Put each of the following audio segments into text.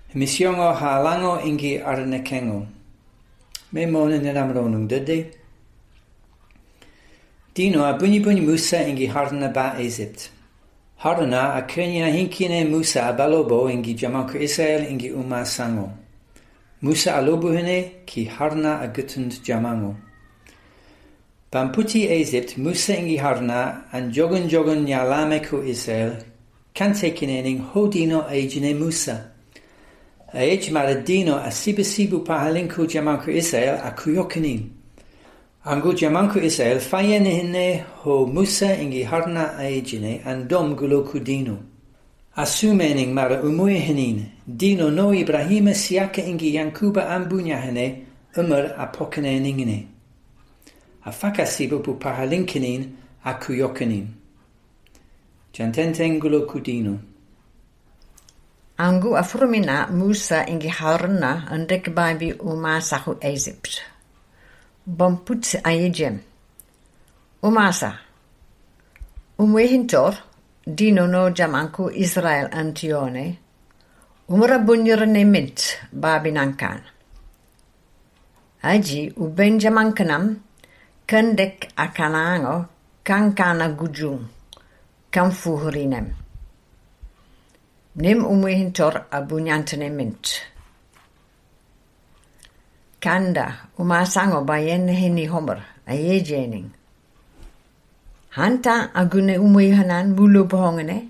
Misiongo halango ingi arnekengo. Me mona nilamronung dede. Dino a bunyi Musa ingi harna ba Egypt. Harna a Kenya hinkine Musa a balobo ingi jamanko Israel ingi sango. Musa a lobuhene ki harna a gutund jamango. Bamputi Egypt Musa ingi harna an jogun yalameku Israel kantekinening hodino ejine Musa. Age maradino a sibu pahalinku jamanku Israel a kuyokanin. Angu jamanku Israel fayenehine ho Musa ingi harna aegine and dom gulokudino. Asumening mara umuyehenin, dino no Ibrahima siaka ingi Yankuba ambunyahene a pokaneningine. A fakasibu pu pahalinkinin a kuyokanin. Jantenten gulokudino. Angu afurumina Musa ingi harna andek babi sahu Egypt. Bomput aejem. Umasa. Umwehintor, dino no jamanku Israel antione. Umrabunyurne mint babinankan. Aji ubenjamankanam kandek akanango kankana gujung kamfuhrinem. Nim umwehintor abunyantene mint. Kanda umasango bayen heni homer ayejening. Hanta agune umwehanan bulu bohongene.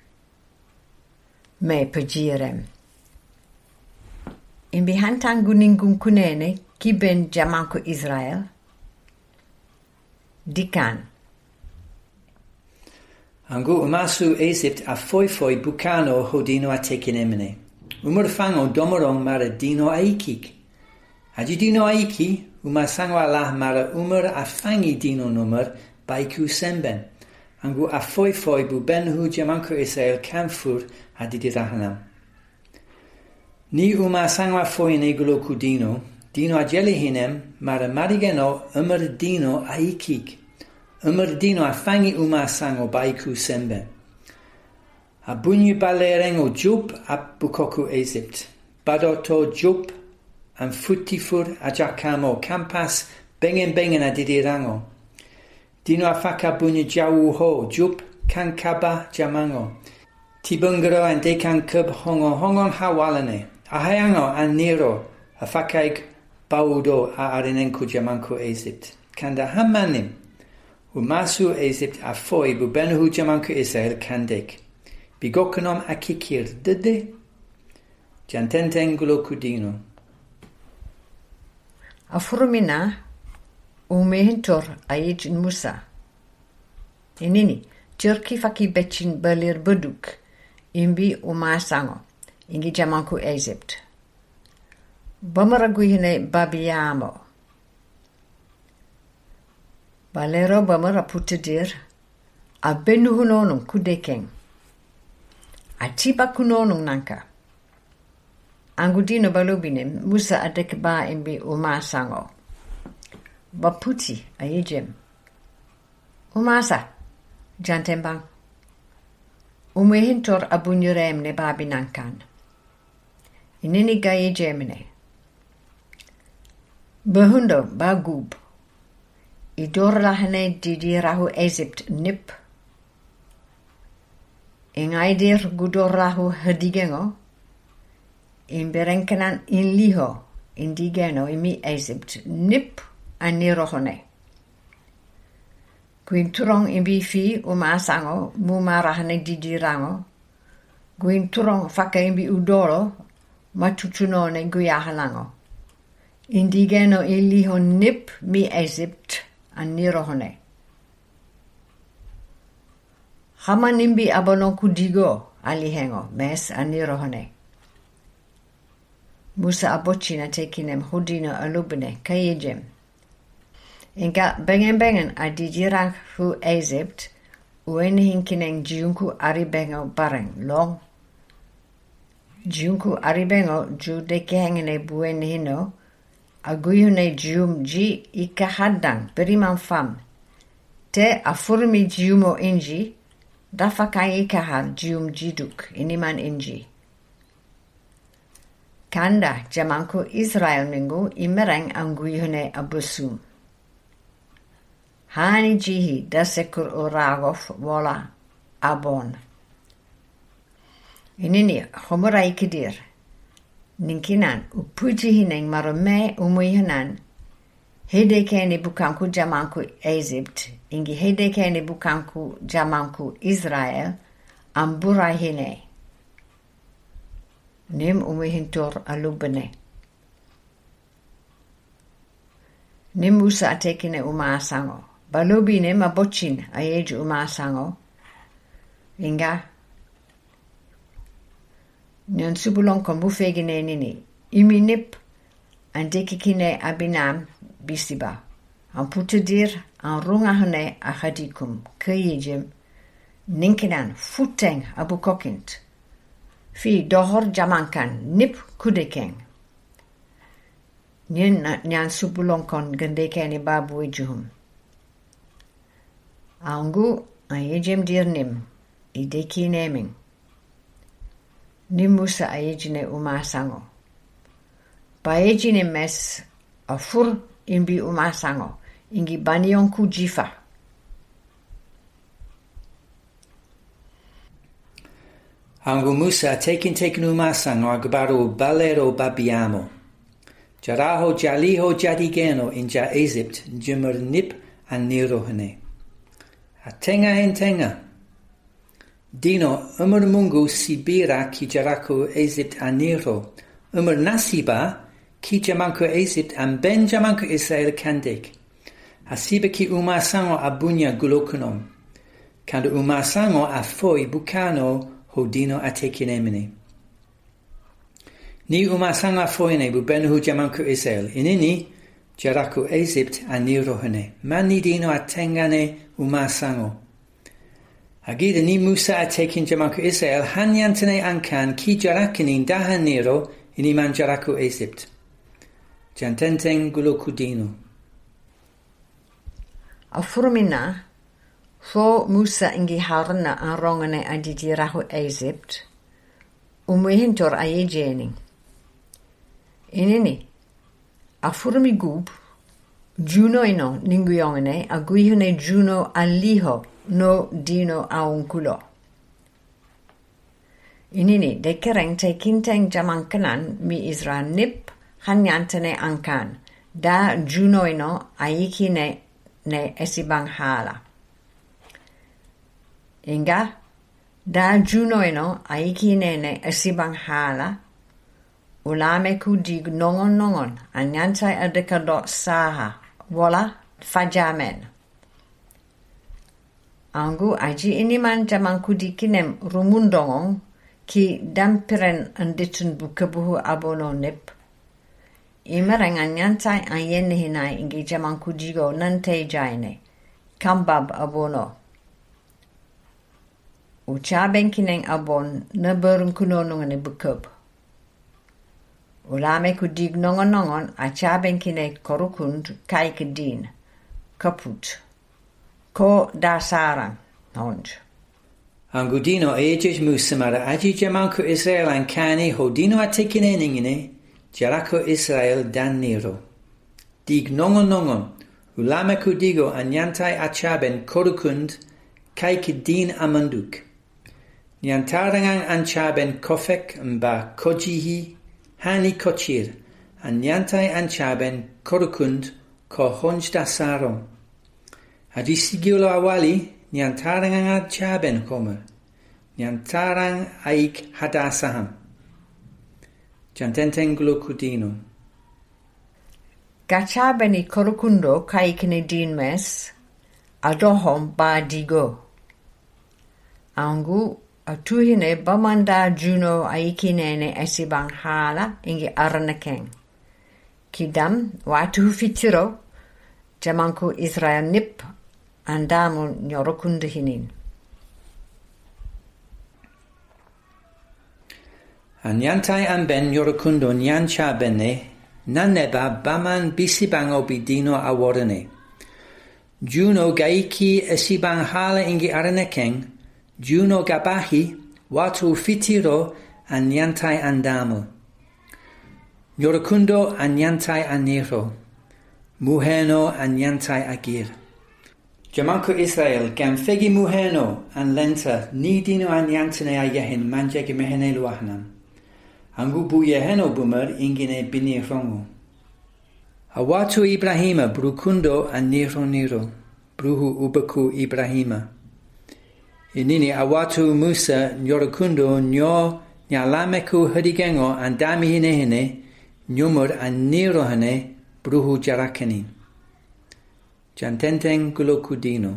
Me pejirem. Imbi hanta guningung kunene kiben jamanko Israel. Dikan. Angu umasu Egypt a foi bukano hodino a tekinemene. Umurfango domorong mara dino aikik. Aji dino aiki, umasango Allah mara a fangi dino nummer baiku semben. Angu a foi bu benhu jamanko Israel kamfur adidirahanam. Ni umasango a foi neguloku dino ajeli hinem mara marigeno dino aikik. Dino a fangi umasango baiku semben. A bunyu balerengo jup a bukoku Egypt. Badoto jup an futifur a jakamo kampas bengen a didirango. Dino a faka bunyu jawu ho jup kankaba jamango. Tibungaro an dekan kub hongon hawalane. Ahayango an niro a fakaig baudo a arinenku jamanko Egypt. Kanda hamanim. Umasu Egypt a foi bubenuhu jamanko Israel kandek. Bigokonom akikir dede. Jantenten gulokudino. Afurumina umehintor aijin Musa. Inini Turki faki bechin belir beduk imbi umasango ingi jamanku Egypt. Bamaraguihine babiamo. Balero bamara putedir a benuhunonum kudekeng. A tipa kunonum nanka. Angudino balubinem Musa adek ba imbi umasango. Baputi aejem. Umasa jantembang. Umehintor abunyurem ne babinankan. Inini gaye jemine. Behundo bagub. Idorlahane didirahu Egypt nip. Ingaidir gudorlahu hedigengo. In berenkenan in liho indigeno imi Egypt nip anirohone. Quinturong imbi fi umasango mumarahane didirango. Quinturong faka imbi udoro matutunone guyahalango. Indigeno in liho nip mi Egypt anirohone. Hamanimbi abono kudigo alihengo mes anirohone. Musa abochina tekinem hodina alubne kayejem. Inga bengen adijirang hu Egypt uen hinkineng jiunku aribengo bareng long. Jiunku aribengo ju dekehengene buen hino aguyune jium ji ikahadang beriman fam. Te afurmi jiumo inji dafakai ikahar jium jiduk iniman inji. Kanda jamanku Israel mingu imereng anguyhune abusum. Hani jihi dasekur uragof wala abon. Inini homurai kidir. Ninkinan upuji hineng marume umuihanan. Hedekeni bukanku jamanku Egypt. Ingi hedekeni bukanku jamanku Israel. Amburai hine. Nim umuihintur alubene. Nim musa atekine umaasango. Balubine mabochin ayeju umaasango. Inga. Nyan subulon kon bufegine nini. Iminip. Andekikine abinam bisiba. An putudir an rungahune achadikum. Kayejim. Ninkinan futeng abukokint. Fi dohor jamankan nip kudekeng. Nyan subulon kon gendekeni babu ijuhum. Angu ayejem dirnim. Ideki neming. Nimusa ayejine umasango. Paejine mes afur imbi umasango. Ingi banionku jifa. Angu Musa taken umasango agbaru balero babiamo. Jaraho jaliho jadigeno in ja Egypt jumur nip an nirohane. Atenga hentenga. Dino mungu sibira ki jaraku Egypt aniro. Nasiba ki jamanku Egypt an ben jamanku Israel kandek. Hasiba ki umasango abunya gulokunom. Kando umasango afoi bukano hodino atekinemene. Ni umasango afoine bubenuhu jamanku Israel. Inini jaraku Egypt anirohane. Mani dino atengane umasango. Agida ni Musa atekin jamanku Israel hanyantane ankan ki jarakinin dahaniro ini man jaraku Egypt. Jantenteng gulokudino. Afurmina fo Musa ingi harna arongane adijirahu Egypt. Umuhintor ayejening. Inini afurmi gub Juno ino ninguyongene aguihune Juno aliho no dino aunkulo. Inini dekereng te kinteng jamankanan mi Israel nip hanyantane ankan. Da Juno ino ayikine ne esibang hala. Inga da Juno ino ayikine ne esibang hala. Ulame ku dig nongon anyantai adekado saha. Wala fajamen. Angu aji iniman jamanku dikinem rumundongong ki dampiren anditun bukabuhu abono nip. Imereng anyantai ayenne hinai ingi jamanku digo nante jaine. Kambab abono. Uchaben kineng abon naburung kunonongane bukab. Ulame ku dig nongon achaben kine korukund kaikedin. Kaput. Ko da sarang. Honj. Angudino ayejes musamara aji jamanku Israel ankani hodino atekine ningine jarako Israel dan niro. Dig nongon. Ulame ku digo anyantai achaben korukund kaikedin amanduk. Nyantarangang anchaben kofek mba kojihi Hani kochir, anyantai anchaben korukund ko honjda sarom. Adi sigilo awali, nyantarang anchaben komer. Nyantarang aik hadasaham. Jantenteng glokudino. Gachabeni korukundo kaikine din mes, adohom ba digo. Angu atuhine bamanda Juno aikinene esibang hala ingi aranakeng. Kidam watu fitiro jamanku Israel nip andamu nyorokundu hinin. Anyantai amben nyorokundo nyancha bene naneba baman bisibango bidino awarane. Juno gaiki esibang hala ingi aranakeng Juno gabahi watu fitiro anyantai andamu. Nyorakundo anyantai aniro. Muheno anyantai agir. Jamanko Israel gam fegi muheno an lenta ni dino anyantane ayahin manjegi mehene luahnam. Angu bu yeheno bumer ingine bini rongo. Awatu Ibrahima brukundo an niro. Bruhu ubaku Ibrahima. Inini awatu Musa nyorakundo nyo nyalameku hadigengo an dami hinehine nyumur an nirohane bruhu jarakanin. Jantenteng gulokudino.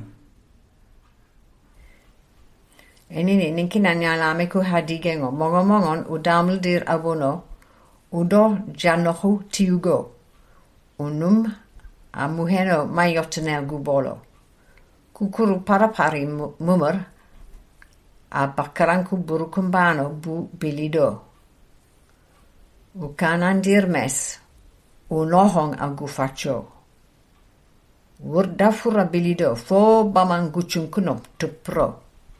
Inini ninkina nyalameku hadigengo mongomongon udamuldir abono udo janohu tiugo. Unum amuheno mayotanel gubolo. Kukuru parapari mumur a bakaranku burukumbano bu bilido. Ukanandir mes unohong agufacho. Wurdafura bilido fo bamanguchunkuno tupro.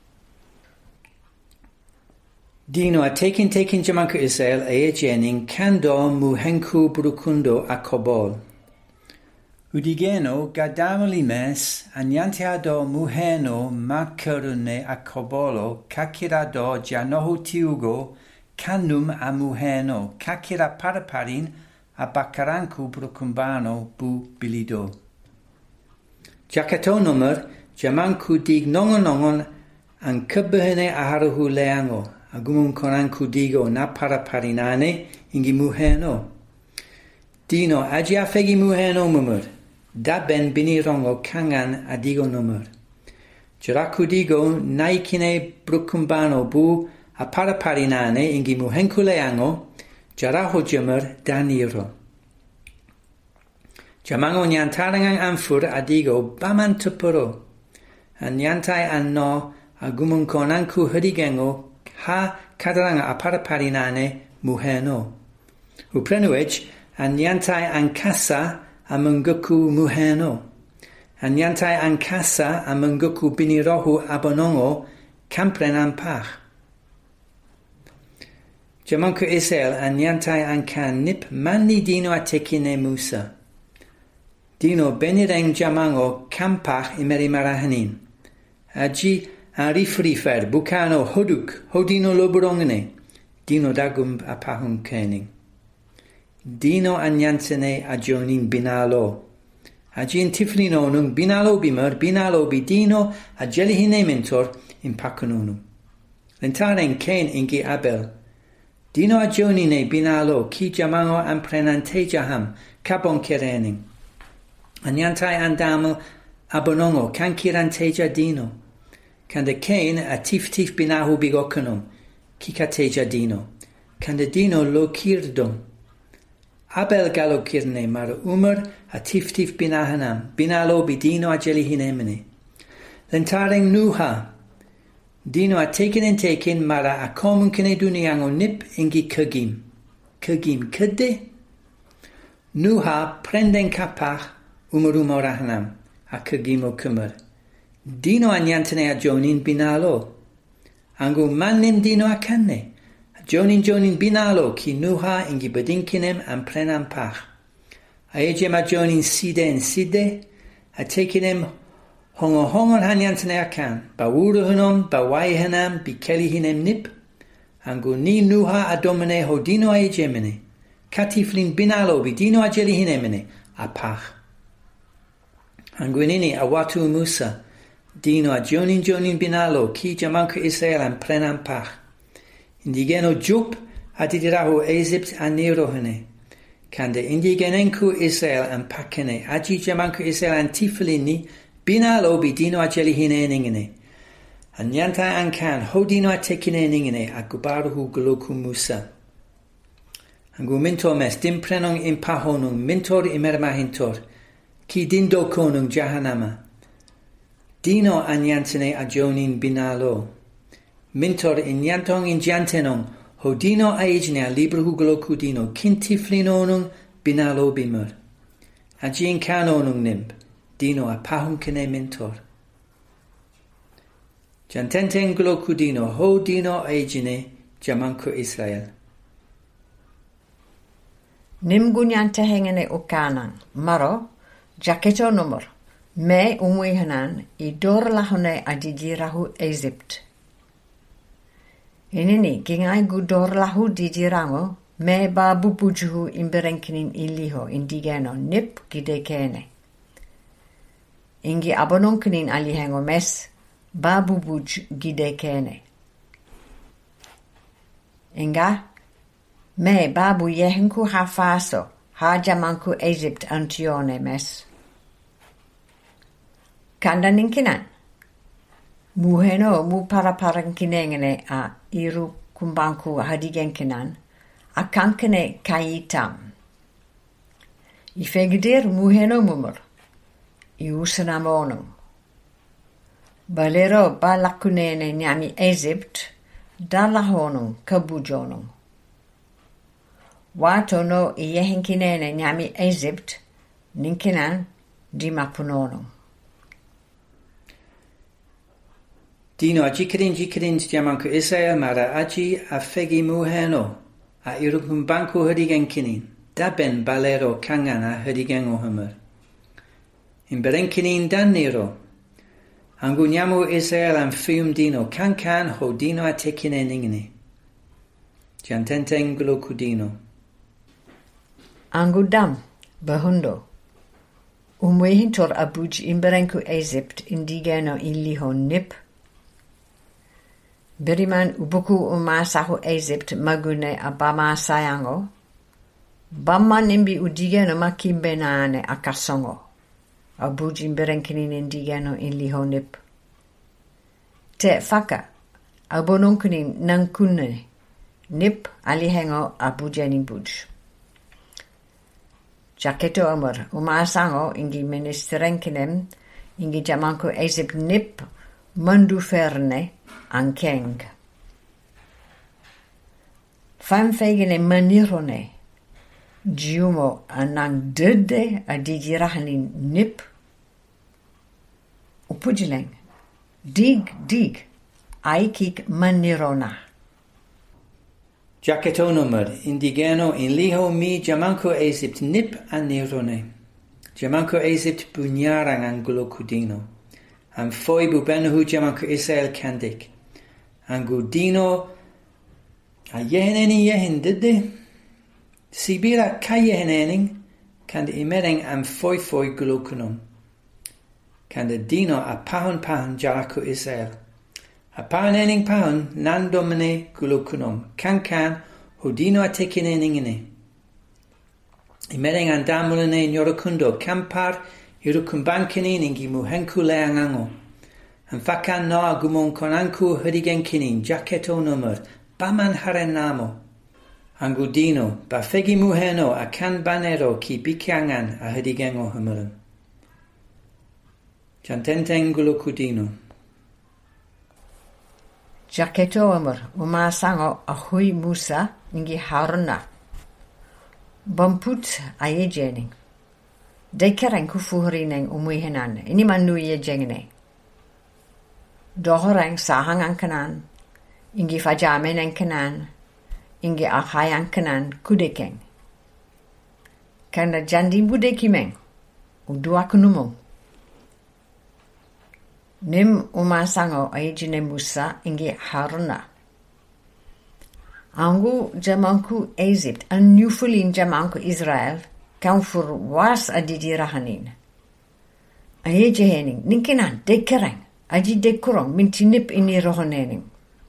Dino a taken Jamanko Israel a jening kando muhenku burukundo a kobol. Udigeno gadamali mes anyantiado muheno makarune a kobolo kakirado janohu tiugo kanum a muheno kakira paraparin a bakaranku burukumbano bu bilido. Jakato nummer Jamanku dig nongon an kubhene aharuhu leango. Agumum koranku digo na paraparinane ingi muheno. Dino ajiafegi muheno mumur. Da ben binirongo kangan adigo numur. Jaraku digo naikine brukumbano bu a paraparinane ingi muhenku leango. Jaraho jumur daniro. Jamango nyantarangang anfur adigo baman tupuro. An nyantai anno agumum konanku hadigengo ha kadaranga aparaparinane muheno. Uprenuech anyantai ankasa amunguku muheno. Anyantai ankasa amunguku binirohu abonongo kamprenan pach. Jamanko Israel anyantai ankan nip mani dino atekine Musa. Dino benireng jamango kampach imeri marahanin. Aji Arifrifer, Bukano, Hoduk, Hodino Loburongene, Dino Dagum Apahum Kening. Dino Anyansene Ajonin Binalo. Ajin Tiflino Nung Binalo Bimer, Binalo Bidino, Ajelihine Mentor, in Pakununum. Lentaren Ken Ingi Abel. Dino Ajonine Binalo, Ki Jamango Amprenante Jaham, Kabon Kerening. Anyantai Andamel, Abonongo, Kankirante Dino. Kanda Cain a tif binahu bigokanum, kikateja dino. Kanda dino lo kirdum. Abel galo kirne mar umar a tif binahanam, binalo bidino a jelihinemene. Lentareng nuha. Dino a taken mara a common kene duniango nip ingi kagim. Kagim kede? Nuha prenden kapach umarumorahanam, a kagimo kumar. Dino anyantane a jonin binalo. Angu manim dino a kanne. Jonin binalo ki nuha ingi badinkinem an prenam pach. Aejem a jonin side. A tekinem hongon hanyantane a kan. Bawuruhunum, bawaihanam, bikelihinem nip. Angu ni nuha a domine ho dino aejemene. Katiflin binalo bidino a jelihinemene. A pach. Angu nini a watu Musa. Dino a jonin binalo ki Jamanko Israel an prenam pach. Indigeno jup adidirahu Egypt an nirohene. Kande indigenenku Israel an pakene. Aji Jamanko Israel an tiflini binalo bidino a jelihine ningene. An yanta an kan hodino a tekine ningene a gubaruhu goloku Musa. Angu mintor mes dim prenong impahonung mintor imermahintor. Ki dindo konung jahanama. Dino anyantene a jonin binalo. Mintor inyantong injantenong, hodino aejne a libruhu glokudino, kintiflinonung binalo bimer. Ajin kanonung nimb, dino a pahunkene mintor. Jantenten glokudino, hodino aejne Jamanko Israel. Nim gunyan tehengene o kanang, maro, jaketo nomor, me umwehanan I dor lahone adijirahu Egypt. Inini gingai gu dor lahu dijirango, me ba bubujuhu imberenkinin iliho indigeno nip gidekene. Ingi abononkinin alihengo mes, ba bubuj gidekene. Inga, me babu yehenku hafaso, ha jamanku Egypt antione mes. Kanda ninkinan. Muheno mu paraparankinengene a iru kumbanku hadigenkinan, a kankene kayitam. Ifegdir muheno mumur, I usanamonum. Balero balakunene nyami Egypt, dalahonum kabujonum. Wato no yehenkinene nyami Egypt, ninkinan dimapunonum. Dino jikrin jamanku Israel mara aji a fegi muheno a irukumbanku hadigenkinin, daben balero kangana hadigengo hummer. In berenkinin dan nero, angunyamu Israel am fium dino kankan ho dino a tekine ningini. Jantenten glokudino. Angudam, behundo. Umwehintor abuj imberenku Egypt indigeno iliho nip. Beriman ubuku umasahu Egypt magune abama sayango. Bamman imbi udigeno makimbenane akasongo. Abuj imberenkinin indigeno iliho nip. Te faka, abononkunin nankune. Nip alihengo abujenin buj. Jaketo amor, umasango ingi ministerenkinem, ingi jamanko Egypt nip, mandu ferne, ankeng. Fanfegene manirone, giumo anang dede adigirahanin nip, upujileng, dig, aikik manirona. Jacetonomad indigeno in liho mi jamanko Egypt nip anirone. Jamanko Egypt bunyarang angulo kudino. Am foi bubenuhu jamanko Israel kandik. Angudino a yeheneni yehen dide. Sibira ka yehenening kand imereng am foi gulukunum. Kand dino a pahon jarako Israel. Apanening pahun nan domine gulukunum kankan hodino atekineningine. Imereng andamulene nyorokundo kampar irukumbankenin ingi muhenkule angango. Anfakan no agumon konanku hodigenkinin jaketo numur baman harenamo. Angudino bafegi muheno akan banero ki bikangan a hodigengo humurum. Jantenten gulukudino. Jaketo amor, umasango ahui Musa ingi Haruna. Bamput ayejening. Dekeren kufurineng umuihenan, inimanu yejengne. Dohoreng sahangan kanan, ingi fajameneng kanan, ingi ahayan kanan kudekeng. Kana jandim budekimeng, uduakunumong. Nim umasango ayejine Musa ingi Haruna. Angu jamanku Egypt an newfulin jamanku Israel kan fur was adidirahanin. Ayejehening ninkinan dekereng aji dekurong mintinip ini rohonening.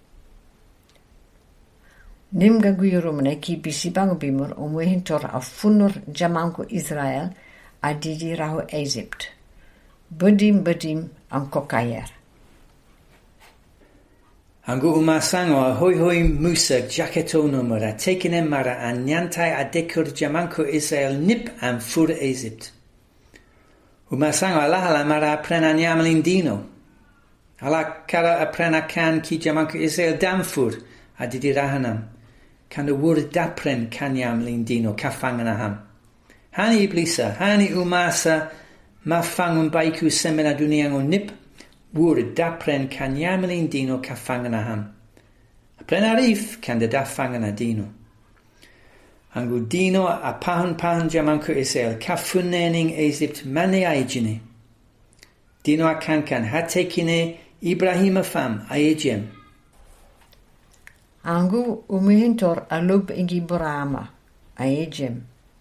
Nim gaguyurumne ki bisibang bimur umwehintor afunur jamanku Israel adidirahu Egypt. Bedim ang kokayer. Angu umasango a hoi Musa jaketo numera tekinem mara anyantai adekur jamanko Israel nip am fur Egypt. Umasango alahala mara aprena nyamelin dino. Ala kara aprena kan ki jamanko Israel damfur adidirahanam. Kan wur dapren kan nyamelin dino kafanganaham. Hani iblisa, hani umasa mafangun baiku semena duniango nip wur dapren kanyamelin dino kafanganaham. Apren arif kan de dafangana dino. Angu dino a pahan jamanku Israel kafunening Egypt mane aijine. Dino a kankan hatekine Ibrahim fam aejem. Angu umihintor alub igi Brama aejem.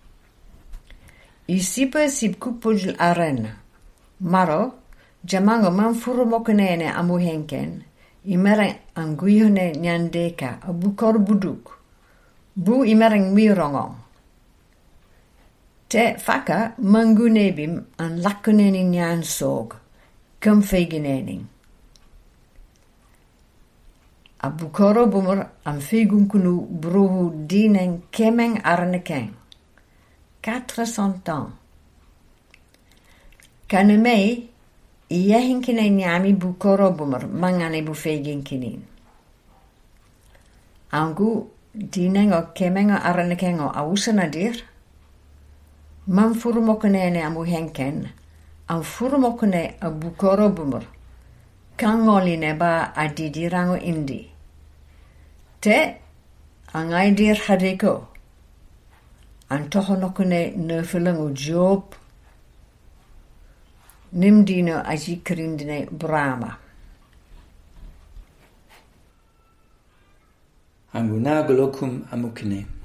Isipa sipkupujl arena. Maro jamango manfurumokenene amuhenken. Imereng anguihone nyandeka abukor buduk. Bu imereng mirongong. Te faka mangunebim an lakunening nyan sog. Kumfeginening. Abukoro bummer an fegunkunu bruhu dineng kemeng arnekeng. 400 ans. Kanemei iya hinkine nyami bukoro bummer mangane bufeginkinin. Angu dinengo kemengo arnekengo ausanadir. Man furmokenene amu henken. An furmokene a bukoro bummer. Kangoline ba adidirango indi. Te angaidir hadeko. An tohonokene nefelengo job. Nimdino ajikrindine Brama. Angu nagolokum amukine.